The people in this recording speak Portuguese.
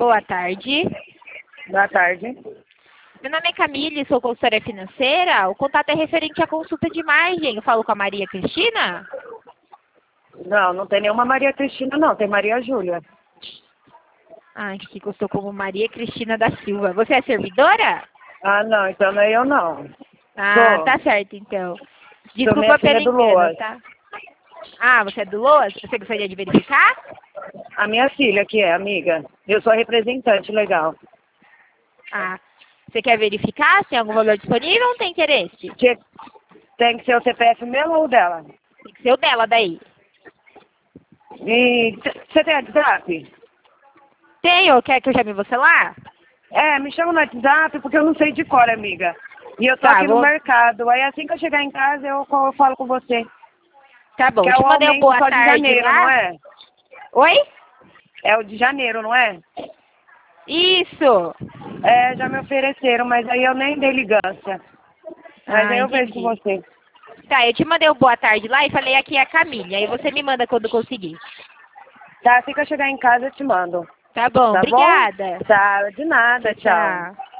Boa tarde. Boa tarde. Meu nome é Camille, sou consultora financeira. O contato é referente à consulta de margem. Eu falo com a Maria Cristina? Não, não tem nenhuma Maria Cristina, não. Tem Maria Júlia. Ah, que custou como Maria Cristina da Silva. Você é servidora? Ah, não. Então não é eu, não. Ah, Sou. tá certo, então. Sou Desculpa minha filha pelo do engano, Loas. tá? Ah, você é do Loas? Você gostaria de verificar? A minha filha que é, amiga. Eu sou a representante legal. Ah, você quer verificar se tem algum valor disponível ou não tem interesse? Tem que ser o CPF meu ou o dela? Tem que ser o dela daí. E você tem WhatsApp? Tenho, quer que eu chame você lá? É, me chama no WhatsApp porque eu não sei de cor, amiga. E eu tô Tá, aqui no mercado. Aí assim que eu chegar em casa eu falo com você. Tá bom, Que eu é te o mandei um aumento boa só de tarde janeiro, não lá. é? Oi? É o de janeiro, não é? Isso! É, já me ofereceram, mas aí eu nem dei ligância. Mas Ah, aí eu vejo com entendi. você. Tá, eu te mandei um boa tarde lá e falei aqui é a Camille. Aí você me manda quando conseguir. Tá, assim que eu chegar em casa eu te mando. Tá bom, Tá bom? obrigada. Tá, de nada, Tchau, tchau. tchau.